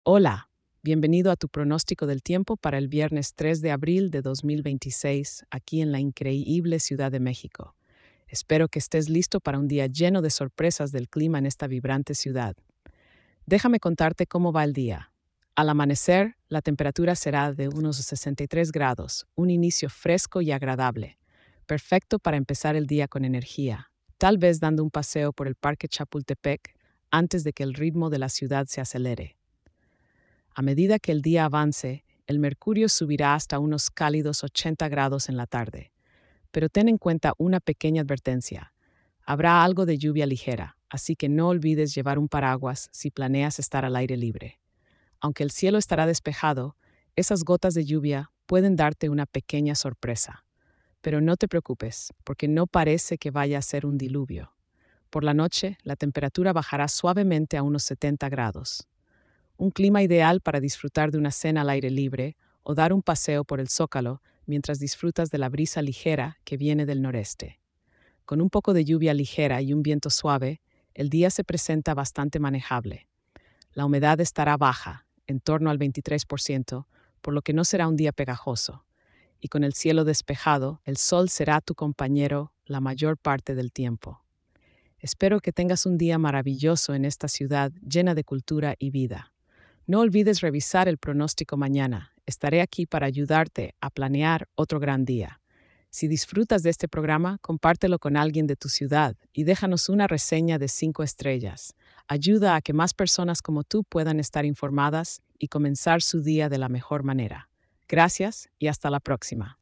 Hola, bienvenido a tu pronóstico del tiempo para el viernes 3 de abril de 2026, aquí en la increíble Ciudad de México. Espero que estés listo para un día lleno de sorpresas del clima en esta vibrante ciudad. Déjame contarte cómo va el día. Al amanecer, la temperatura será de unos 63 grados, un inicio fresco y agradable, perfecto para empezar el día con energía, tal vez dando un paseo por el Parque Chapultepec antes de que el ritmo de la ciudad se acelere. A medida que el día avance, el mercurio subirá hasta unos cálidos 80 grados en la tarde. Pero ten en cuenta una pequeña advertencia. Habrá algo de lluvia ligera, así que no olvides llevar un paraguas si planeas estar al aire libre. Aunque el cielo estará despejado, esas gotas de lluvia pueden darte una pequeña sorpresa. Pero no te preocupes, porque no parece que vaya a ser un diluvio. Por la noche, la temperatura bajará suavemente a unos 70 grados. Un clima ideal para disfrutar de una cena al aire libre o dar un paseo por el Zócalo mientras disfrutas de la brisa ligera que viene del noreste. Con un poco de lluvia ligera y un viento suave, el día se presenta bastante manejable. La humedad estará baja, en torno al 23%, por lo que no será un día pegajoso. Y con el cielo despejado, el sol será tu compañero la mayor parte del tiempo. Espero que tengas un día maravilloso en esta ciudad llena de cultura y vida. No olvides revisar el pronóstico mañana. Estaré aquí para ayudarte a planear otro gran día. Si disfrutas de este programa, compártelo con alguien de tu ciudad y déjanos una reseña de 5 estrellas. Ayuda a que más personas como tú puedan estar informadas y comenzar su día de la mejor manera. Gracias y hasta la próxima.